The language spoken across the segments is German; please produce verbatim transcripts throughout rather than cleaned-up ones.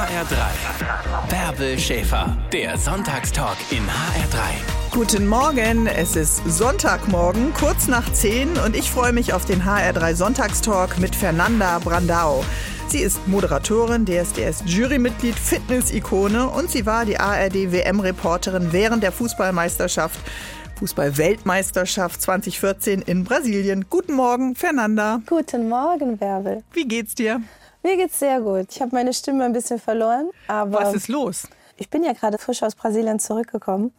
H R drei. Bärbel Schäfer, der Sonntagstalk in H R drei. Guten Morgen, es ist Sonntagmorgen, kurz nach zehn und ich freue mich auf den H R drei Sonntagstalk mit Fernanda Brandao. Sie ist Moderatorin, D S D S-Jurymitglied, Fitness-Ikone und sie war die A R D-W M-Reporterin während der Fußballmeisterschaft, Fußball-Weltmeisterschaft zwanzig vierzehn in Brasilien. Guten Morgen, Fernanda. Guten Morgen, Bärbel. Wie geht's dir? Mir geht's sehr gut. Ich habe meine Stimme ein bisschen verloren, aber Was ist los? ich bin ja gerade frisch aus Brasilien zurückgekommen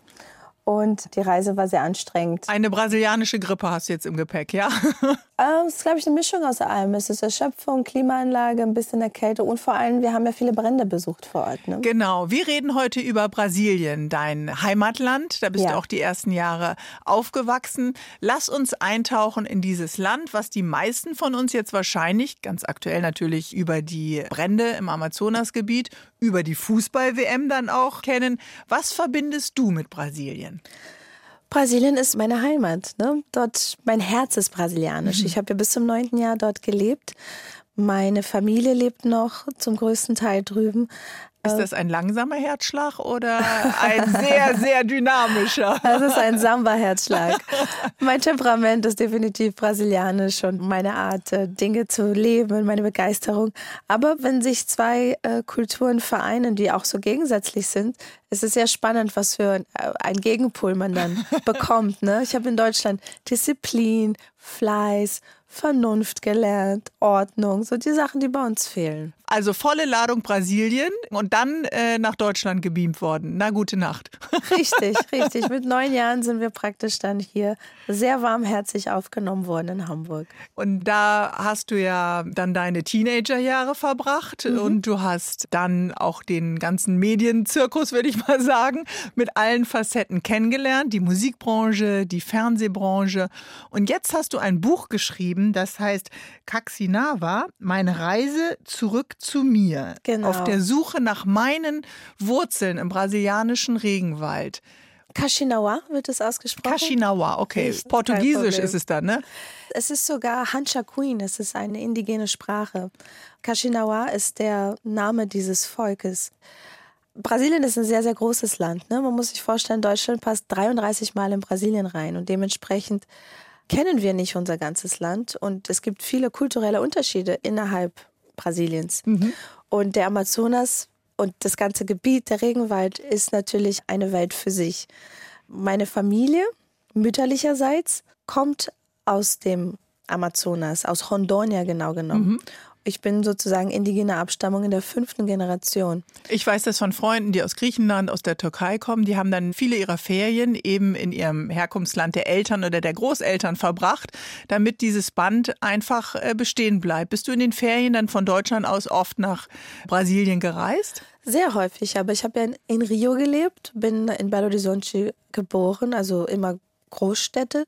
und die Reise war sehr anstrengend. Eine brasilianische Grippe hast du jetzt im Gepäck, ja? Es ist, glaube ich, eine Mischung aus allem. Es ist Erschöpfung, Klimaanlage, ein bisschen Erkältung und vor allem, wir haben ja viele Brände besucht vor Ort. Ne? Genau, wir reden heute über Brasilien, dein Heimatland. Da bist Ja. du auch die ersten Jahre aufgewachsen. Lass uns eintauchen in dieses Land, was die meisten von uns jetzt wahrscheinlich, ganz aktuell natürlich über die Brände im Amazonasgebiet, über die Fußball-W M dann auch kennen. Was verbindest du mit Brasilien? Brasilien ist meine Heimat. Ne? Dort, mein Herz ist brasilianisch. Ich habe ja bis zum neunten Jahr dort gelebt. Meine Familie lebt noch zum größten Teil drüben. Ist das ein langsamer Herzschlag oder ein sehr, sehr dynamischer? Das ist ein Samba-Herzschlag. Mein Temperament ist definitiv brasilianisch und meine Art, Dinge zu leben, meine Begeisterung. Aber wenn sich zwei äh, Kulturen vereinen, die auch so gegensätzlich sind, ist es sehr spannend, was für äh, ein Gegenpol man dann bekommt. Ne? Ich habe in Deutschland Disziplin, Fleiß, Vernunft gelernt, Ordnung, so die Sachen, die bei uns fehlen. Also volle Ladung Brasilien und dann äh, nach Deutschland gebeamt worden. Na, gute Nacht. Richtig, richtig. Mit neun Jahren sind wir praktisch dann hier sehr warmherzig aufgenommen worden in Hamburg. Und da hast du ja dann deine Teenagerjahre verbracht mhm. und du hast dann auch den ganzen Medienzirkus, würde ich mal sagen, mit allen Facetten kennengelernt. Die Musikbranche, die Fernsehbranche. Und jetzt hast du ein Buch geschrieben, das heißt Caxinava, meine Reise zurück zu mir. Genau. Auf der Suche nach meinen Wurzeln im brasilianischen Regenwald. Caxinauá wird es ausgesprochen. Caxinauá, okay. Richtig, Portugiesisch ist es dann, ne? Es ist sogar Hanchakuin, es ist eine indigene Sprache. Caxinauá ist der Name dieses Volkes. Brasilien ist ein sehr, sehr großes Land. Ne? Man muss sich vorstellen, Deutschland passt dreiunddreißig Mal in Brasilien rein und dementsprechend kennen wir nicht unser ganzes Land und es gibt viele kulturelle Unterschiede innerhalb Brasiliens. Mhm. Und der Amazonas und das ganze Gebiet, der Regenwald, ist natürlich eine Welt für sich. Meine Familie, mütterlicherseits, kommt aus dem Amazonas, aus Rondônia genau genommen. Mhm. Ich bin sozusagen indigener Abstammung in der fünften Generation. Ich weiß das von Freunden, die aus Griechenland, aus der Türkei kommen. Die haben dann viele ihrer Ferien eben in ihrem Herkunftsland der Eltern oder der Großeltern verbracht, damit dieses Band einfach bestehen bleibt. Bist du in den Ferien dann von Deutschland aus oft nach Brasilien gereist? Sehr häufig, aber ich habe ja in Rio gelebt, bin in Belo Horizonte geboren, also immer Großstädte.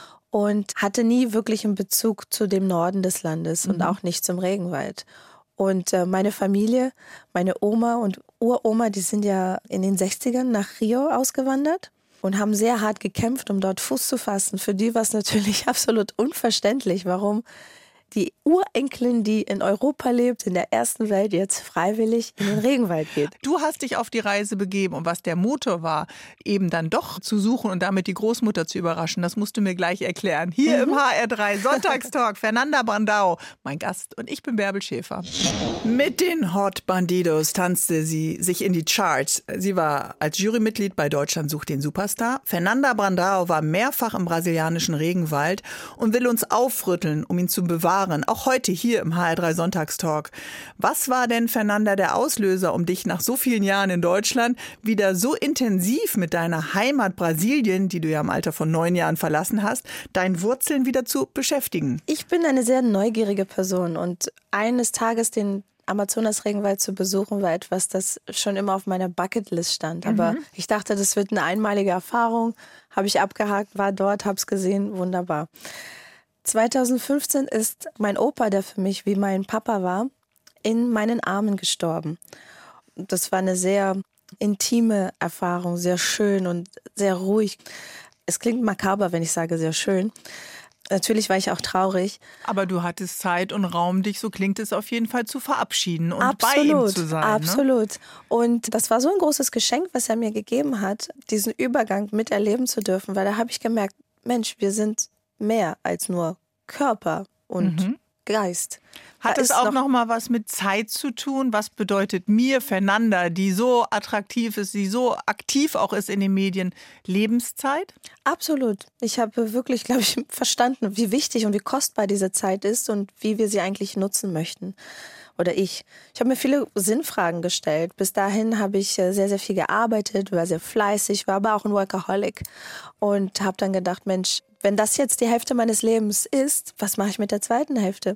Und hatte nie wirklich einen Bezug zu dem Norden des Landes und mhm. auch nicht zum Regenwald. Und äh, meine Familie, meine Oma und Uroma, die sind ja in den sechzigern nach Rio ausgewandert und haben sehr hart gekämpft, um dort Fuß zu fassen. Für die war es natürlich absolut unverständlich, warum die Urenkelin, die in Europa lebt, in der ersten Welt, jetzt freiwillig in den Regenwald geht. Du hast dich auf die Reise begeben und was der Motor war, eben dann doch zu suchen und damit die Großmutter zu überraschen, das musst du mir gleich erklären. Hier mhm. im H R drei Sonntagstalk, Fernanda Brandao, mein Gast und ich bin Bärbel Schäfer. Mit den Hot Bandidos tanzte sie sich in die Charts. Sie war als Jurymitglied bei Deutschland sucht den Superstar. Fernanda Brandao war mehrfach im brasilianischen Regenwald und will uns aufrütteln, um ihn zu bewahren. Auch heute hier im H R drei Sonntagstalk. Was war denn, Fernanda, der Auslöser, um dich nach so vielen Jahren in Deutschland wieder so intensiv mit deiner Heimat Brasilien, die du ja im Alter von neun Jahren verlassen hast, deinen Wurzeln wieder zu beschäftigen? Ich bin eine sehr neugierige Person und eines Tages den Amazonas-Regenwald zu besuchen war etwas, das schon immer auf meiner Bucketlist stand. Aber mhm. ich dachte, das wird eine einmalige Erfahrung. Habe ich abgehakt, war dort, habe es gesehen, wunderbar. zweitausendfünfzehn ist mein Opa, der für mich wie mein Papa war, in meinen Armen gestorben. Das war eine sehr intime Erfahrung, sehr schön und sehr ruhig. Es klingt makaber, wenn ich sage sehr schön. Natürlich war ich auch traurig. Aber du hattest Zeit und Raum, dich, so klingt es auf jeden Fall, zu verabschieden und absolut, bei ihm zu sein. Absolut. Ne? Und das war so ein großes Geschenk, was er mir gegeben hat, diesen Übergang miterleben zu dürfen, weil da habe ich gemerkt, Mensch, wir sind mehr als nur Körper und mhm. Geist. Hat es auch noch, noch mal was mit Zeit zu tun? Was bedeutet mir, Fernanda, die so attraktiv ist, die so aktiv auch ist in den Medien, Lebenszeit? Absolut. Ich habe wirklich, glaube ich, verstanden, wie wichtig und wie kostbar diese Zeit ist und wie wir sie eigentlich nutzen möchten. Oder ich. Ich habe mir viele Sinnfragen gestellt. Bis dahin habe ich sehr, sehr viel gearbeitet, war sehr fleißig, war aber auch ein Workaholic. Und habe dann gedacht, Mensch, wenn das jetzt die Hälfte meines Lebens ist, was mache ich mit der zweiten Hälfte?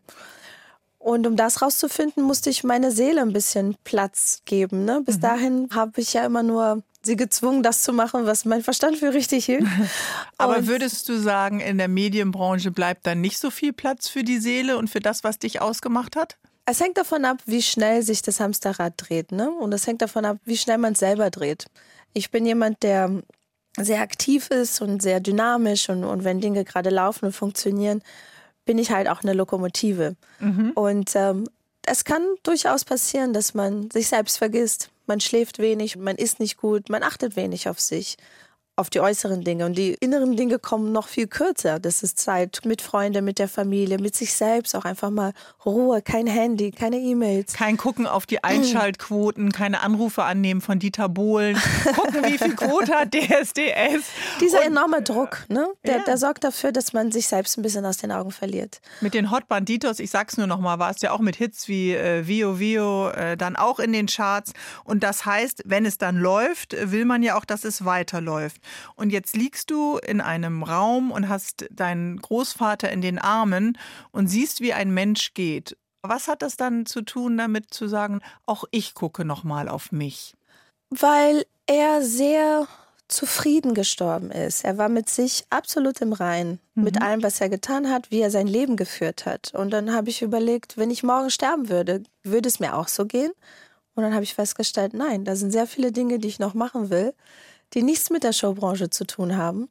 Und um das rauszufinden, musste ich meine Seele ein bisschen Platz geben. Ne? Bis mhm. dahin habe ich ja immer nur sie gezwungen, das zu machen, was mein Verstand für richtig hielt. Aber und würdest du sagen, in der Medienbranche bleibt dann nicht so viel Platz für die Seele und für das, was dich ausgemacht hat? Es hängt davon ab, wie schnell sich das Hamsterrad dreht. Ne? Und es hängt davon ab, wie schnell man es selber dreht. Ich bin jemand, der sehr aktiv ist und sehr dynamisch. Und, und wenn Dinge gerade laufen und funktionieren, bin ich halt auch eine Lokomotive. Mhm. Und ähm, es kann durchaus passieren, dass man sich selbst vergisst. Man schläft wenig, man isst nicht gut, man achtet wenig auf sich, auf die äußeren Dinge. Und die inneren Dinge kommen noch viel kürzer. Das ist Zeit mit Freunden, mit der Familie, mit sich selbst. Auch einfach mal Ruhe, kein Handy, keine E-Mails. Kein Gucken auf die Einschaltquoten, keine Anrufe annehmen von Dieter Bohlen. Gucken, wie viel Quote hat D S D S. Dieser Und, enorme Druck, ne? Der, ja. der sorgt dafür, dass man sich selbst ein bisschen aus den Augen verliert. Mit den Hot Banditos, ich sag's nur noch mal, war es ja auch mit Hits wie äh, Vio Vio äh, dann auch in den Charts. Und das heißt, wenn es dann läuft, will man ja auch, dass es weiterläuft. Und jetzt liegst du in einem Raum und hast deinen Großvater in den Armen und siehst, wie ein Mensch geht. Was hat das dann zu tun damit zu sagen, auch ich gucke noch mal auf mich? Weil er sehr zufrieden gestorben ist. Er war mit sich absolut im Reinen, mhm. mit allem, was er getan hat, wie er sein Leben geführt hat. Und dann habe ich überlegt, wenn ich morgen sterben würde, würde es mir auch so gehen? Und dann habe ich festgestellt, nein, da sind sehr viele Dinge, die ich noch machen will, die nichts mit der Showbranche zu tun haben.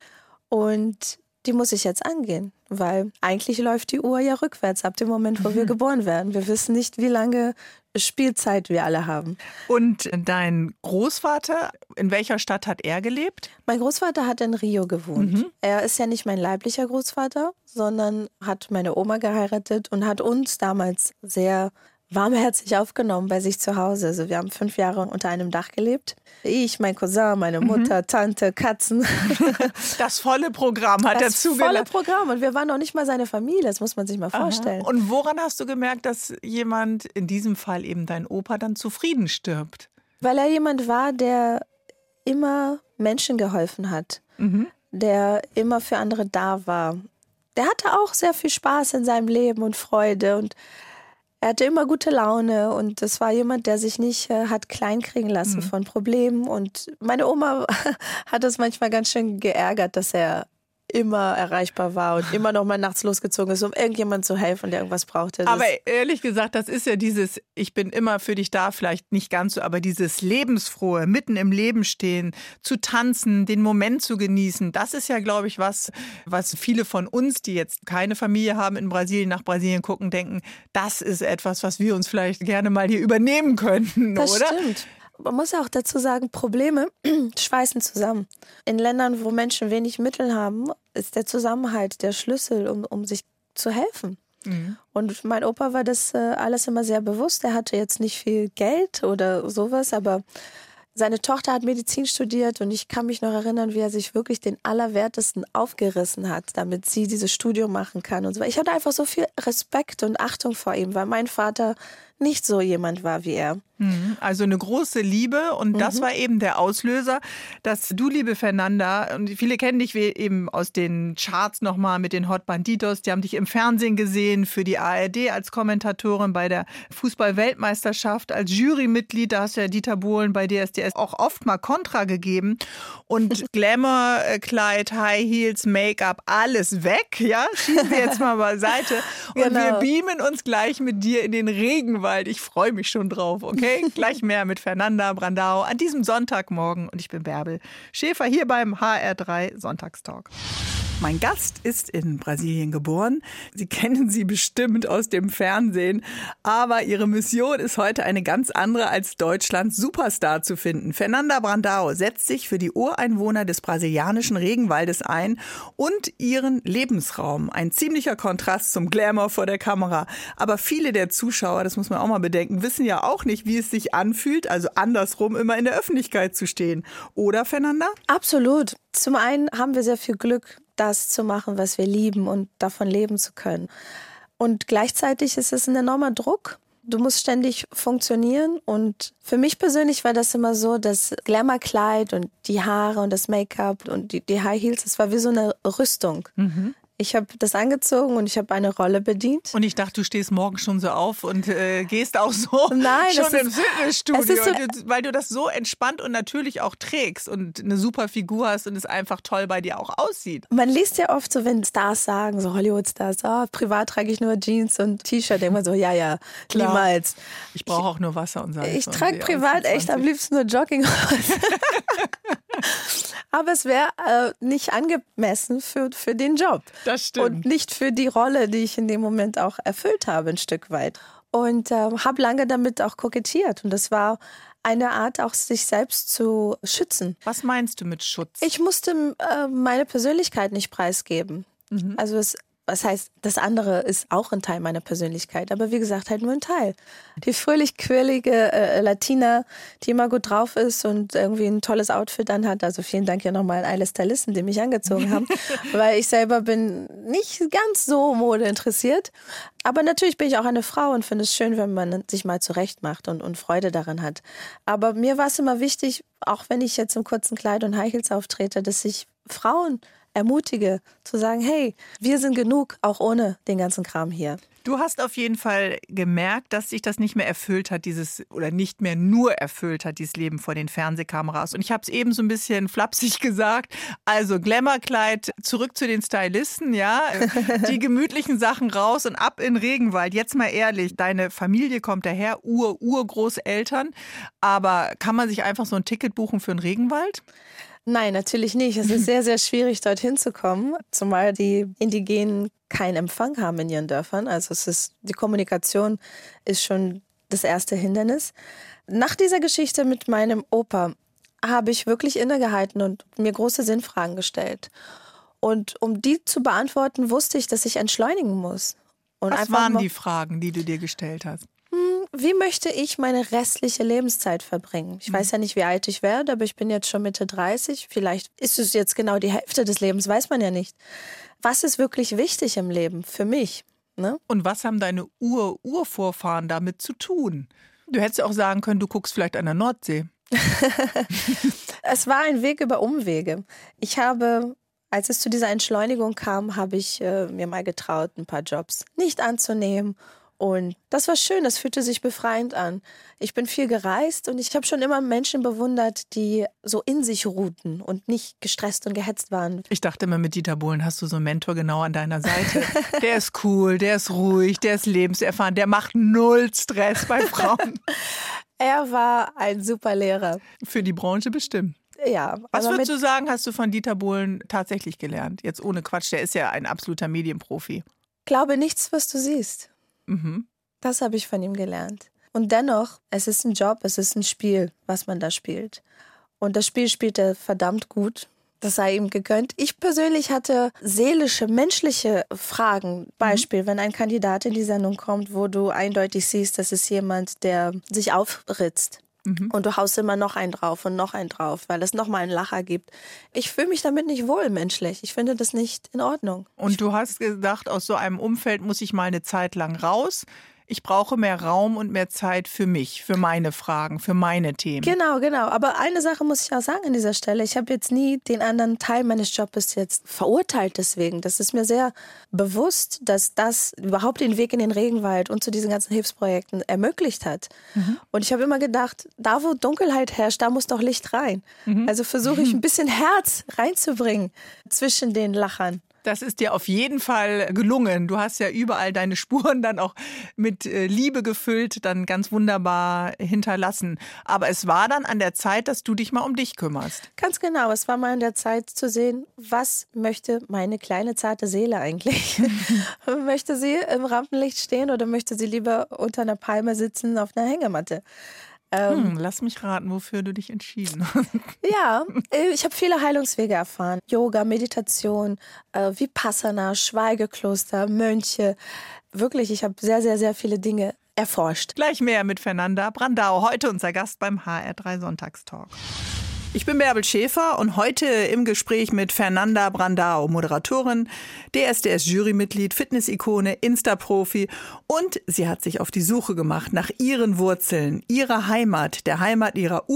Und die muss ich jetzt angehen, weil eigentlich läuft die Uhr ja rückwärts ab dem Moment, wo mhm. wir geboren werden. Wir wissen nicht, wie lange Spielzeit wir alle haben. Und dein Großvater, in welcher Stadt hat er gelebt? Mein Großvater hat in Rio gewohnt. Mhm. Er ist ja nicht mein leiblicher Großvater, sondern hat meine Oma geheiratet und hat uns damals sehr warmherzig aufgenommen bei sich zu Hause. Also wir haben fünf Jahre unter einem Dach gelebt. Ich, mein Cousin, meine Mutter, mhm. Tante, Katzen. Das volle Programm hat er zugelassen. Das volle Programm. Und wir waren noch nicht mal seine Familie. Das muss man sich mal vorstellen. Aha. Und woran hast du gemerkt, dass jemand, in diesem Fall eben dein Opa, dann zufrieden stirbt? Weil er jemand war, der immer Menschen geholfen hat. Mhm. Der immer für andere da war. Der hatte auch sehr viel Spaß in seinem Leben und Freude und er hatte immer gute Laune und das war jemand, der sich nicht äh, hat kleinkriegen lassen mhm. von Problemen. Und meine Oma hat es manchmal ganz schön geärgert, dass er immer erreichbar war und immer noch mal nachts losgezogen ist, um irgendjemandem zu helfen, der irgendwas brauchte. Das aber ehrlich gesagt, das ist ja dieses, ich bin immer für dich da, vielleicht nicht ganz so, aber dieses lebensfrohe, mitten im Leben stehen, zu tanzen, den Moment zu genießen, das ist ja, glaube ich, was, was viele von uns, die jetzt keine Familie haben in Brasilien, nach Brasilien gucken, denken, das ist etwas, was wir uns vielleicht gerne mal hier übernehmen könnten, das oder? Das stimmt. Man muss ja auch dazu sagen, Probleme schweißen zusammen. In Ländern, wo Menschen wenig Mittel haben, ist der Zusammenhalt der Schlüssel, um, um sich zu helfen. Mhm. Und mein Opa war das äh, alles immer sehr bewusst. Er hatte jetzt nicht viel Geld oder sowas, aber seine Tochter hat Medizin studiert und ich kann mich noch erinnern, wie er sich wirklich den Allerwertesten aufgerissen hat, damit sie dieses Studium machen kann und so. Ich hatte einfach so viel Respekt und Achtung vor ihm, weil mein Vater nicht so jemand war wie er. Also eine große Liebe und das mhm. war eben der Auslöser, dass du, liebe Fernanda, und viele kennen dich eben aus den Charts nochmal mit den Hot Banditos, die haben dich im Fernsehen gesehen, für die A R D als Kommentatorin bei der Fußball-Weltmeisterschaft, als Jurymitglied, da hast du ja Dieter Bohlen bei D S D S auch oft mal Kontra gegeben und Glamour-Kleid, High Heels, Make-up, alles weg, ja, schieben wir jetzt mal beiseite und genau. wir beamen uns gleich mit dir in den Regenwald Regenwald. Ich freue mich schon drauf, okay? Gleich mehr mit Fernanda Brandao an diesem Sonntagmorgen. Und ich bin Bärbel Schäfer hier beim H R drei Sonntagstalk. Mein Gast ist in Brasilien geboren. Sie kennen sie bestimmt aus dem Fernsehen. Aber ihre Mission ist heute eine ganz andere, als Deutschlands Superstar zu finden. Fernanda Brandao setzt sich für die Ureinwohner des brasilianischen Regenwaldes ein und ihren Lebensraum. Ein ziemlicher Kontrast zum Glamour vor der Kamera. Aber viele der Zuschauer, das muss man auch mal bedenken, wissen ja auch nicht, wie es sich anfühlt, also andersrum immer in der Öffentlichkeit zu stehen. Oder, Fernanda? Absolut. Zum einen haben wir sehr viel Glück, das zu machen, was wir lieben und davon leben zu können. Und gleichzeitig ist es ein enormer Druck. Du musst ständig funktionieren und für mich persönlich war das immer so, das Glamour-Kleid und die Haare und das Make-up und die, die High Heels, das war wie so eine Rüstung. Mhm. Ich habe das angezogen und ich habe eine Rolle bedient. Und ich dachte, du stehst morgen schon so auf und äh, gehst auch so Nein, schon im ist, Fitnessstudio, so, weil du das so entspannt und natürlich auch trägst und eine super Figur hast und es einfach toll bei dir auch aussieht. Man liest ja oft so, wenn Stars sagen, so Hollywood-Stars, oh, privat trage ich nur Jeans und T-Shirt, denkt man so, ja, ja, Klar. niemals. Ich brauche auch nur Wasser und Salz. Ich trage privat echt am liebsten nur Jogginghose. Aber es wäre äh, nicht angemessen für, für den Job. Das stimmt. Und nicht für die Rolle, die ich in dem Moment auch erfüllt habe, ein Stück weit. Und äh, habe lange damit auch kokettiert. Und das war eine Art, auch sich selbst zu schützen. Was meinst du mit Schutz? Ich musste äh, meine Persönlichkeit nicht preisgeben. Mhm. Also es Was heißt, das andere ist auch ein Teil meiner Persönlichkeit, aber wie gesagt, halt nur ein Teil. Die fröhlich-quirlige äh, Latina, die immer gut drauf ist und irgendwie ein tolles Outfit anhat. Also vielen Dank ja nochmal an alle Stylisten, die mich angezogen haben, weil ich selber bin nicht ganz so modeinteressiert. Aber natürlich bin ich auch eine Frau und finde es schön, wenn man sich mal zurecht macht und, und Freude daran hat. Aber mir war es immer wichtig, auch wenn ich jetzt im kurzen Kleid und High Heels auftrete, dass ich Frauen ermutige, zu sagen, hey, wir sind genug, auch ohne den ganzen Kram hier. Du hast auf jeden Fall gemerkt, dass sich das nicht mehr erfüllt hat, dieses oder nicht mehr nur erfüllt hat, dieses Leben vor den Fernsehkameras. Und ich habe es eben so ein bisschen flapsig gesagt. Also Glamour-Kleid, zurück zu den Stylisten, ja. Die gemütlichen Sachen raus und ab in Regenwald. Jetzt mal ehrlich, deine Familie kommt daher, Ur-Urgroßeltern. Aber kann man sich einfach so ein Ticket buchen für einen Regenwald? Nein, natürlich nicht. Es ist sehr, sehr schwierig, dorthin zu kommen, zumal die Indigenen keinen Empfang haben in ihren Dörfern. Also es ist, die Kommunikation ist schon das erste Hindernis. Nach dieser Geschichte mit meinem Opa habe ich wirklich innegehalten und mir große Sinnfragen gestellt. Und um die zu beantworten, wusste ich, dass ich entschleunigen muss. Und Was waren die Fragen, die du dir gestellt hast? Wie möchte ich meine restliche Lebenszeit verbringen? Ich weiß ja nicht, wie alt ich werde, aber ich bin jetzt schon Mitte dreißig. Vielleicht ist es jetzt genau die Hälfte des Lebens, weiß man ja nicht. Was ist wirklich wichtig im Leben für mich? Ne? Und was haben deine Ur-Urvorfahren damit zu tun? Du hättest auch sagen können, du guckst vielleicht an der Nordsee. Es war ein Weg über Umwege. Ich habe, als es zu dieser Entschleunigung kam, habe ich äh, mir mal getraut, ein paar Jobs nicht anzunehmen. Und das war schön, das fühlte sich befreiend an. Ich bin viel gereist und ich habe schon immer Menschen bewundert, die so in sich ruhten und nicht gestresst und gehetzt waren. Ich dachte immer, mit Dieter Bohlen hast du so einen Mentor genau an deiner Seite. Der ist cool, der ist ruhig, der ist lebenserfahren, der macht null Stress bei Frauen. Er war ein super Lehrer. Für die Branche bestimmt. Ja. Was würdest du sagen, hast du von Dieter Bohlen tatsächlich gelernt? Jetzt ohne Quatsch, der ist ja ein absoluter Medienprofi. Glaube nichts, was du siehst. Mhm. Das habe ich von ihm gelernt. Und dennoch, es ist ein Job, es ist ein Spiel, was man da spielt. Und das Spiel spielt er verdammt gut. Das sei ihm gegönnt. Ich persönlich hatte seelische, menschliche Fragen. Beispiel, mhm. wenn ein Kandidat in die Sendung kommt, wo du eindeutig siehst, das ist jemand, der sich aufritzt. Mhm. Und du haust immer noch einen drauf und noch einen drauf, weil es nochmal einen Lacher gibt. Ich fühle mich damit nicht wohl menschlich. Ich finde das nicht in Ordnung. Und du hast gedacht, aus so einem Umfeld muss ich mal eine Zeit lang raus. Ich brauche mehr Raum und mehr Zeit für mich, für meine Fragen, für meine Themen. Genau, genau. Aber eine Sache muss ich auch sagen an dieser Stelle. Ich habe jetzt nie den anderen Teil meines Jobs jetzt verurteilt deswegen. Das ist mir sehr bewusst, dass das überhaupt den Weg in den Regenwald und zu diesen ganzen Hilfsprojekten ermöglicht hat. Mhm. Und ich habe immer gedacht, da wo Dunkelheit herrscht, da muss doch Licht rein. Mhm. Also versuche ich ein bisschen Herz reinzubringen zwischen den Lachern. Das ist dir auf jeden Fall gelungen. Du hast ja überall deine Spuren dann auch mit Liebe gefüllt, dann ganz wunderbar hinterlassen. Aber es war dann an der Zeit, dass du dich mal um dich kümmerst. Ganz genau. Es war mal an der Zeit zu sehen, was möchte meine kleine, zarte Seele eigentlich? Möchte sie im Rampenlicht stehen oder möchte sie lieber unter einer Palme sitzen auf einer Hängematte? Hm, lass mich raten, wofür du dich entschieden hast. Ja, ich habe viele Heilungswege erfahren. Yoga, Meditation, äh, Vipassana, Schweigekloster, Mönche. Wirklich, ich habe sehr, sehr, sehr viele Dinge erforscht. Gleich mehr mit Fernanda Brandau, heute unser Gast beim H R drei Sonntagstalk. Ich bin Bärbel Schäfer und heute im Gespräch mit Fernanda Brandau, Moderatorin, D S D S-Jurymitglied, Fitness-Ikone, Insta-Profi und sie hat sich auf die Suche gemacht nach ihren Wurzeln, ihrer Heimat, der Heimat ihrer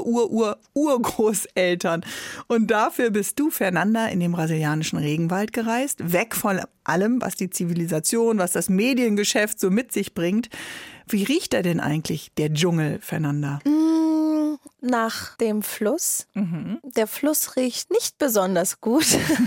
Ur-Ur-Ur-Ur-Urgroßeltern. Und dafür bist du, Fernanda, in den brasilianischen Regenwald gereist, weg von allem, was die Zivilisation, was das Mediengeschäft so mit sich bringt. Wie riecht er denn eigentlich, der Dschungel, Fernanda? Nach dem Fluss. Mhm. Der Fluss riecht nicht besonders gut.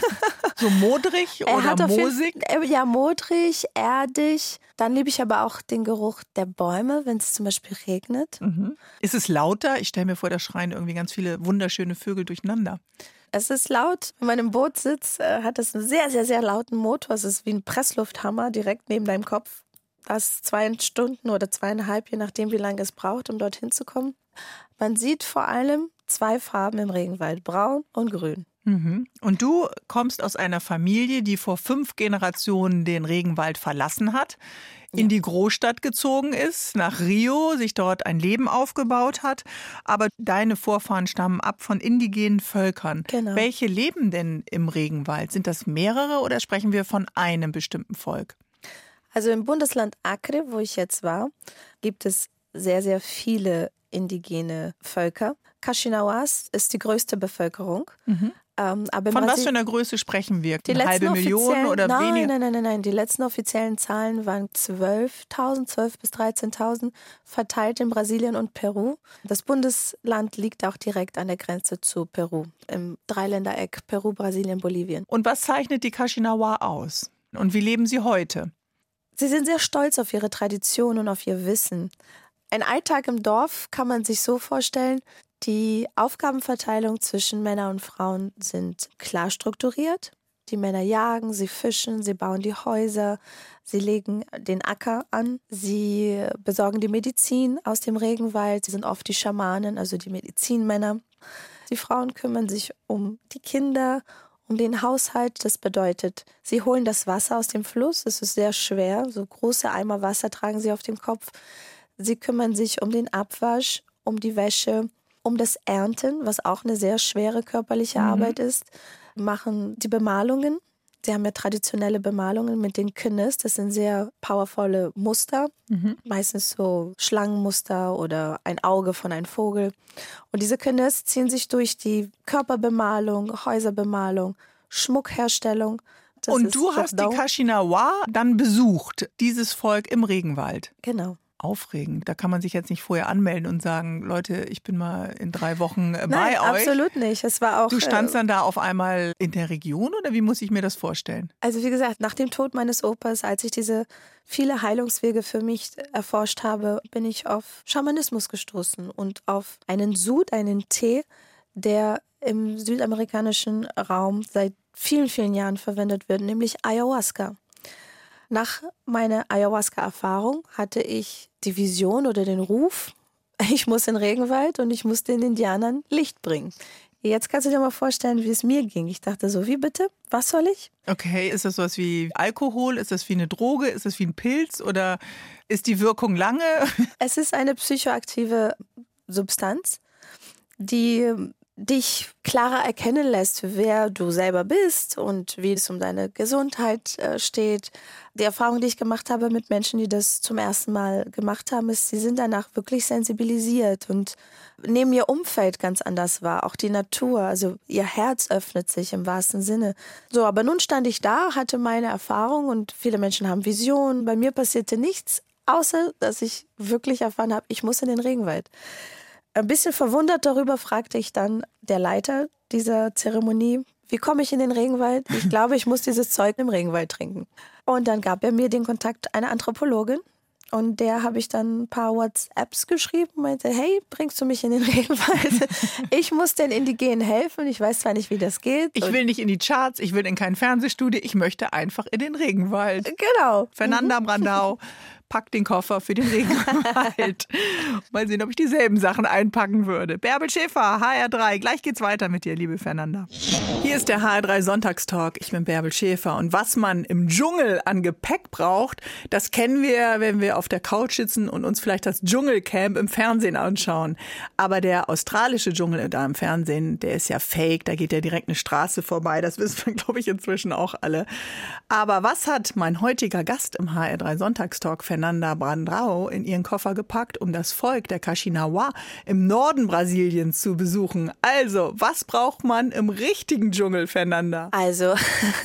So modrig Er oder hat auf jeden- moosig? Ja, modrig, erdig. Dann liebe ich aber auch den Geruch der Bäume, wenn es zum Beispiel regnet. Mhm. Ist es lauter? Ich stelle mir vor, da schreien irgendwie ganz viele wunderschöne Vögel durcheinander. Es ist laut. Wenn man im Boot sitzt, äh, hat es einen sehr, sehr, sehr lauten Motor. Es ist wie ein Presslufthammer direkt neben deinem Kopf. Das zwei Stunden oder zweieinhalb, je nachdem, wie lange es braucht, um dorthin zu kommen. Man sieht vor allem zwei Farben im Regenwald, braun und grün. Mhm. Und du kommst aus einer Familie, die vor fünf Generationen den Regenwald verlassen hat, in die Großstadt gezogen ist, nach Rio, sich dort ein Leben aufgebaut hat. Aber deine Vorfahren stammen ab von indigenen Völkern. Genau. Welche leben denn im Regenwald? Sind das mehrere oder sprechen wir von einem bestimmten Volk? Also im Bundesland Acre, wo ich jetzt war, gibt es sehr, sehr viele indigene Völker. Kaxinawas ist die größte Bevölkerung. Mhm. Ähm, aber in Von was Brasil- für einer Größe sprechen wir? die Eine halbe letzten Million offiziellen- oder nein, weniger? Nein, nein, nein, nein. Die letzten offiziellen Zahlen waren zwölftausend, zwölftausend bis dreizehntausend verteilt in Brasilien und Peru. Das Bundesland liegt auch direkt an der Grenze zu Peru, im Dreiländereck Peru, Brasilien, Bolivien. Und was zeichnet die Kaxinawa aus? Und wie leben sie heute? Sie sind sehr stolz auf ihre Tradition und auf ihr Wissen. Ein Alltag im Dorf kann man sich so vorstellen, die Aufgabenverteilung zwischen Männern und Frauen sind klar strukturiert. Die Männer jagen, sie fischen, sie bauen die Häuser, sie legen den Acker an, sie besorgen die Medizin aus dem Regenwald, sie sind oft die Schamanen, also die Medizinmänner. Die Frauen kümmern sich um die Kinder, um den Haushalt. Das bedeutet, sie holen das Wasser aus dem Fluss, es ist sehr schwer, so große Eimer Wasser tragen sie auf dem Kopf. Sie kümmern sich um den Abwasch, um die Wäsche, um das Ernten, was auch eine sehr schwere körperliche Mhm. Arbeit ist, machen die Bemalungen. Sie haben ja traditionelle Bemalungen mit den Künnes. Das sind sehr powervolle Muster, Mhm. meistens so Schlangenmuster oder ein Auge von einem Vogel. Und diese Künnes ziehen sich durch die Körperbemalung, Häuserbemalung, Schmuckherstellung. Das Und ist du hast die Jardin. Kaxinawa dann besucht, dieses Volk im Regenwald. Genau. Aufregend. Da kann man sich jetzt nicht vorher anmelden und sagen, Leute, ich bin mal in drei Wochen äh, Nein, bei euch. absolut nicht. Es war auch. Du standst äh, dann da auf einmal in der Region oder wie muss ich mir das vorstellen? Also wie gesagt, nach dem Tod meines Opas, als ich diese viele Heilungswege für mich erforscht habe, bin ich auf Schamanismus gestoßen und auf einen Sud, einen Tee, der im südamerikanischen Raum seit vielen, vielen Jahren verwendet wird, nämlich Ayahuasca. Nach meiner Ayahuasca-Erfahrung hatte ich die Vision oder den Ruf, ich muss in den Regenwald und ich muss den Indianern Licht bringen. Jetzt kannst du dir mal vorstellen, wie es mir ging. Ich dachte so, wie bitte? Was soll ich? Okay, ist das sowas wie Alkohol? Ist das wie eine Droge? Ist das wie ein Pilz? Oder ist die Wirkung lange? Es ist eine psychoaktive Substanz, die dich klarer erkennen lässt, wer du selber bist und wie es um deine Gesundheit äh, steht. Die Erfahrung, die ich gemacht habe mit Menschen, die das zum ersten Mal gemacht haben, ist, sie sind danach wirklich sensibilisiert und nehmen ihr Umfeld ganz anders wahr, auch die Natur, also ihr Herz öffnet sich im wahrsten Sinne. So, aber nun stand ich da, hatte meine Erfahrung und viele Menschen haben Visionen. Bei mir passierte nichts, außer dass ich wirklich erfahren habe, ich muss in den Regenwald. Ein bisschen verwundert darüber fragte ich dann der Leiter dieser Zeremonie, wie komme ich in den Regenwald? Ich glaube, ich muss dieses Zeug im Regenwald trinken. Und dann gab er mir den Kontakt einer Anthropologin. Und der habe ich dann ein paar WhatsApps geschrieben und meinte, hey, bringst du mich in den Regenwald? Ich muss den Indigenen helfen. Ich weiß zwar nicht, wie das geht. Ich will nicht in die Charts, ich will in kein Fernsehstudio, ich möchte einfach in den Regenwald. Genau. Fernanda Brandau packt den Koffer für den Regenwald. Mal sehen, ob ich dieselben Sachen einpacken würde. Bärbel Schäfer, H R drei. Gleich geht's weiter mit dir, liebe Fernanda. Hier ist der H R drei Sonntagstalk. Ich bin Bärbel Schäfer. Und was man im Dschungel an Gepäck braucht, das kennen wir, wenn wir auf der Couch sitzen und uns vielleicht das Dschungelcamp im Fernsehen anschauen. Aber der australische Dschungel da im Fernsehen, der ist ja fake. Da geht ja direkt eine Straße vorbei. Das wissen wir, glaube ich, inzwischen auch alle. Aber was hat mein heutiger Gast im H R drei Sonntagstalk, Fernanda Brandau, in ihren Koffer gepackt, um das Volk der Kaxinawa im Norden Brasiliens zu besuchen? Also, was braucht man im richtigen Dschungel, Fernanda? Also,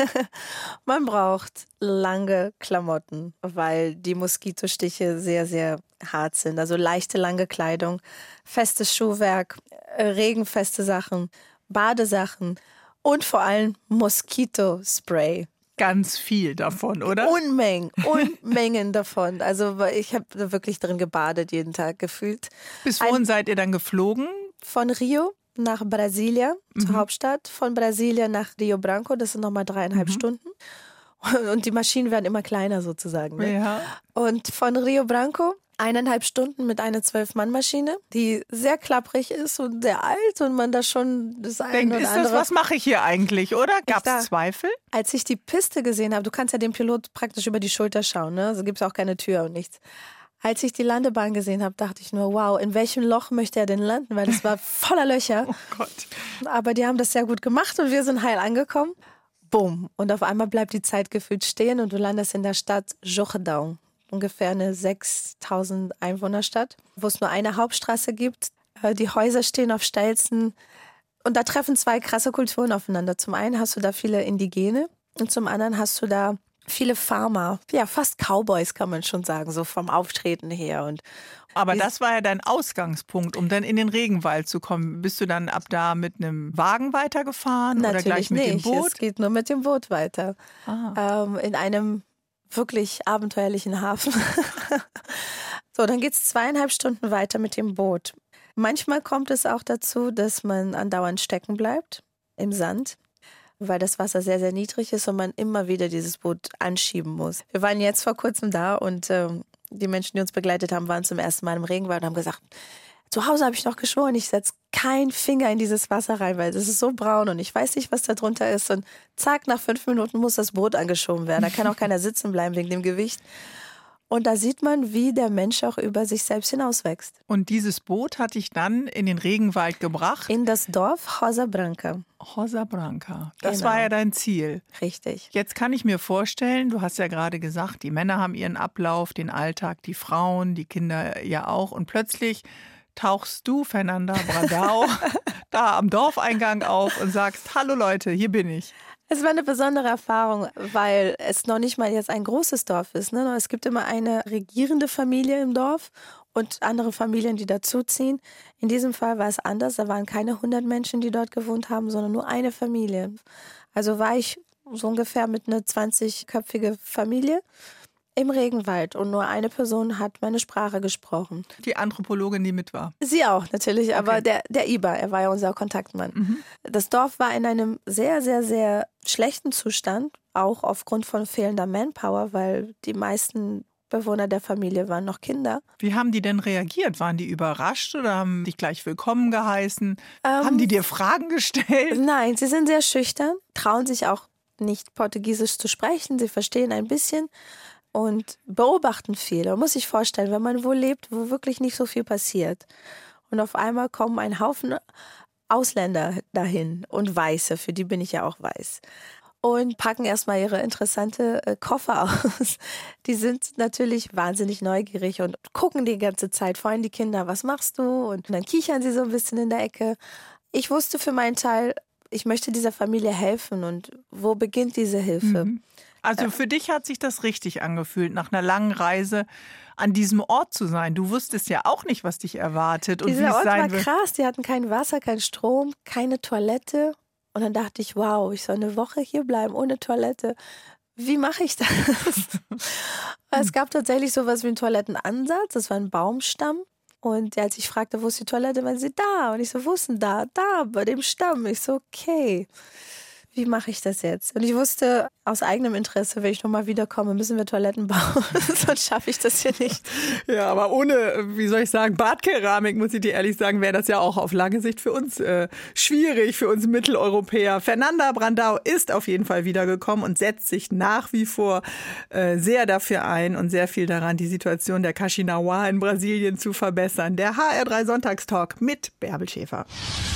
man braucht lange Klamotten, weil die Moskitostiche sehr, sehr hart sind. Also leichte, lange Kleidung, festes Schuhwerk, regenfeste Sachen, Badesachen und vor allem Moskitospray. Ganz viel davon, oder? Unmengen, Unmengen davon. Also ich habe wirklich drin gebadet jeden Tag gefühlt. Bis wohin Ein, seid ihr dann geflogen? Von Rio nach Brasilia, mhm. zur Hauptstadt. Von Brasilia nach Rio Branco, das sind nochmal dreieinhalb mhm. Stunden. Und die Maschinen werden immer kleiner sozusagen. Ne? Ja. Und von Rio Branco eineinhalb Stunden mit einer zwölf-Mann-Maschine, die sehr klapprig ist und sehr alt und man da schon das eine Denkt, oder ist andere... Das, was mache ich hier eigentlich, oder? Gab da, es Zweifel? Als ich die Piste gesehen habe, du kannst ja dem Pilot praktisch über die Schulter schauen, ne? Also gibt es auch keine Tür und nichts. Als ich die Landebahn gesehen habe, dachte ich nur, wow, in welchem Loch möchte er denn landen? Weil das war voller Löcher. Oh Gott. Aber die haben das sehr gut gemacht und wir sind heil angekommen. Bumm. Und auf einmal bleibt die Zeit gefühlt stehen und du landest in der Stadt Jochedau. Ungefähr eine sechstausend Einwohnerstadt, wo es nur eine Hauptstraße gibt. Die Häuser stehen auf steilsten und da treffen zwei krasse Kulturen aufeinander. Zum einen hast du da viele Indigene und zum anderen hast du da viele Farmer. Ja, fast Cowboys kann man schon sagen, so vom Auftreten her. Und Aber das war ja dein Ausgangspunkt, um dann in den Regenwald zu kommen. Bist du dann ab da mit einem Wagen weitergefahren Natürlich oder gleich mit nicht. dem Boot? Es geht nur mit dem Boot weiter. Ah. Ähm, in einem wirklich abenteuerlichen Hafen. So, dann geht es zweieinhalb Stunden weiter mit dem Boot. Manchmal kommt es auch dazu, dass man andauernd stecken bleibt im Sand, weil das Wasser sehr, sehr niedrig ist und man immer wieder dieses Boot anschieben muss. Wir waren jetzt vor kurzem da und ähm, die Menschen, die uns begleitet haben, waren zum ersten Mal im Regenwald und haben gesagt, zu Hause habe ich noch geschworen, ich setze keinen Finger in dieses Wasser rein, weil das ist so braun und ich weiß nicht, was da drunter ist. Und zack, nach fünf Minuten muss das Boot angeschoben werden. Da kann auch keiner sitzen bleiben wegen dem Gewicht. Und da sieht man, wie der Mensch auch über sich selbst hinauswächst. Und dieses Boot hat dich dann in den Regenwald gebracht? In das Dorf Rosa Branca. Rosa Branca. Das Genau. war ja dein Ziel. Richtig. Jetzt kann ich mir vorstellen, du hast ja gerade gesagt, die Männer haben ihren Ablauf, den Alltag, die Frauen, die Kinder ja auch. Und plötzlich tauchst du, Fernanda Brandau, da am Dorfeingang auf und sagst, hallo Leute, hier bin ich. Es war eine besondere Erfahrung, weil es noch nicht mal jetzt ein großes Dorf ist. Ne? Es gibt immer eine regierende Familie im Dorf und andere Familien, die dazuziehen. In diesem Fall war es anders. Da waren keine hundert Menschen, die dort gewohnt haben, sondern nur eine Familie. Also war ich so ungefähr mit einer zwanzigköpfige Familie im Regenwald und nur eine Person hat meine Sprache gesprochen. Die Anthropologin, die mit war. Sie auch, natürlich, aber Okay. der, der Iba, er war ja unser Kontaktmann. Mhm. Das Dorf war in einem sehr, sehr, sehr schlechten Zustand, auch aufgrund von fehlender Manpower, weil die meisten Bewohner der Familie waren noch Kinder. Wie haben die denn reagiert? Waren die überrascht oder haben dich gleich willkommen geheißen? Ähm, haben die dir Fragen gestellt? Nein, sie sind sehr schüchtern, trauen sich auch nicht Portugiesisch zu sprechen, sie verstehen ein bisschen und beobachten viel. Man muss sich vorstellen, wenn man wo lebt, wo wirklich nicht so viel passiert und auf einmal kommen ein Haufen Ausländer dahin und Weiße, für die bin ich ja auch weiß, und packen erstmal ihre interessante äh, Koffer aus. Die sind natürlich wahnsinnig neugierig und gucken die ganze Zeit, vor allem die Kinder, was machst du? Und dann kichern sie so ein bisschen in der Ecke. Ich wusste für meinen Teil, ich möchte dieser Familie helfen und wo beginnt diese Hilfe? Mhm. Also für dich hat sich das richtig angefühlt, nach einer langen Reise an diesem Ort zu sein. Du wusstest ja auch nicht, was dich erwartet und wie Dieser es Ort sein war wird. krass, die hatten kein Wasser, kein Strom, keine Toilette Und dann dachte ich, wow, ich soll eine Woche hier bleiben ohne Toilette. Wie mache ich das? Es gab tatsächlich sowas wie einen Toilettenansatz. Das war ein Baumstamm. Und als ich fragte, wo ist die Toilette, meinte sie, da. Und ich so, wo ist denn da? Da, bei dem Stamm. Ich so, okay. Wie mache ich das jetzt? Und ich wusste aus eigenem Interesse, wenn ich nochmal wiederkomme, müssen wir Toiletten bauen, sonst schaffe ich das hier nicht. Ja, aber ohne, wie soll ich sagen, Badkeramik, muss ich dir ehrlich sagen, wäre das ja auch auf lange Sicht für uns äh, schwierig, für uns Mitteleuropäer. Fernanda Brandão ist auf jeden Fall wiedergekommen und setzt sich nach wie vor äh, sehr dafür ein und sehr viel daran, die Situation der Kaxinawa in Brasilien zu verbessern. Der H R drei Sonntagstalk mit Bärbel Schäfer.